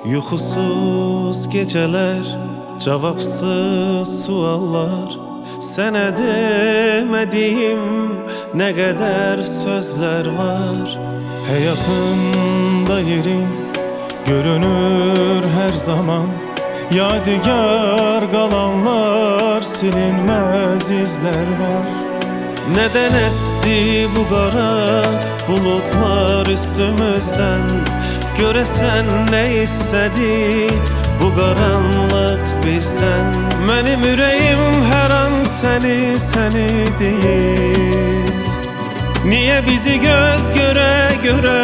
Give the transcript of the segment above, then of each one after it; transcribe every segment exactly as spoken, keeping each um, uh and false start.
Yuxusuz geceler, cevapsız suallar, sənə demədiyim nə qədər sözlər var. Hayatımda yerin görünür her zaman, yadigar kalanlar, silinmez izler var. Neden esti bu qara bulutlar üstümüzden? Göresen ne istedi bu qaranlıq bizden? Mənim ürəyim hər an səni, səni deyir. Niye bizi göz göre göre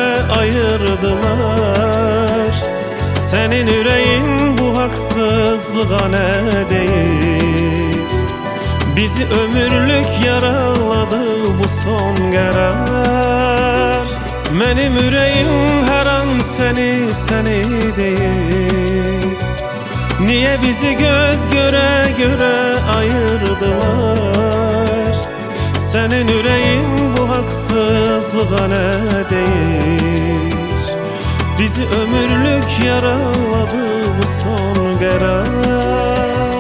ayırdılar? Senin yüreğin bu haksızlığa ne deyir? Bizi ömürlük yaraladı bu son qərar. Mənim ürəyim hər an səni, səni deyir. Niye bizi göz göre göre ayırdılar? Senin yüreğin bu haksızlığa ne deyir? Bizi ömürlük yaraladı bu son qərar.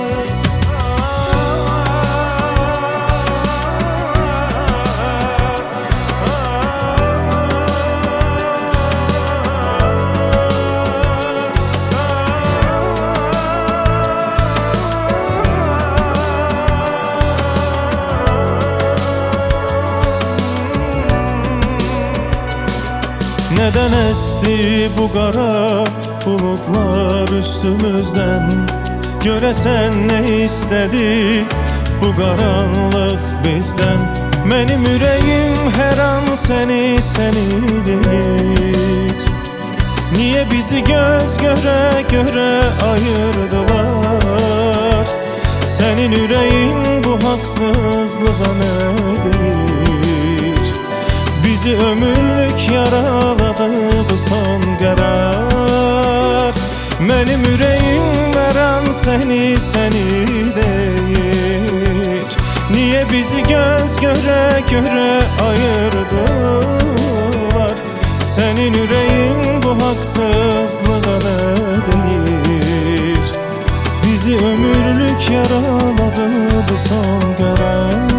Neden esti bu kara bulutlar üstümüzden? Göresen ne istedi bu karanlık bizden? Benim yüreğim her an seni, seni deyir. Niye bizi göz göre göre ayırdılar? Senin yüreğin bu haksızlığa ne deyir? Bizi ömürlük yaraladı bu son qərar. Benim yüreğim her an seni, seni deyir. Niye bizi göz göre göre ayırdılar? Senin yüreğin bu haksızlığa ne deyir? Bizi ömürlük yaraladı bu son qərar.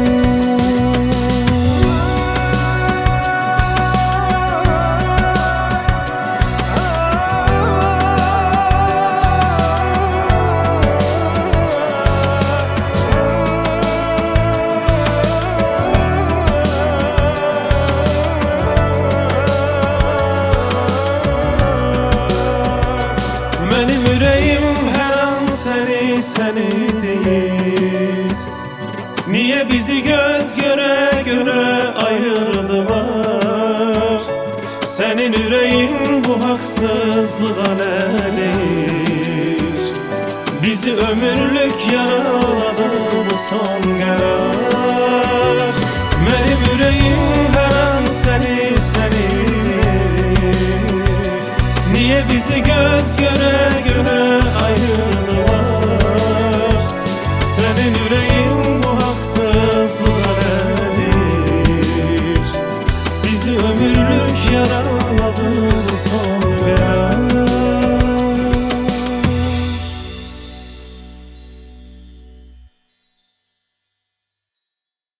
Benim yüreğim her an seni, seni deyir. Niye bizi göz göre göre ayırdılar? Senin yüreğin bu haksızlığa ne deyir? Bizi ömürlük yaraladı bu son qərar. Benim yüreğim her an seni, seni deyir. Niye bizi göz göre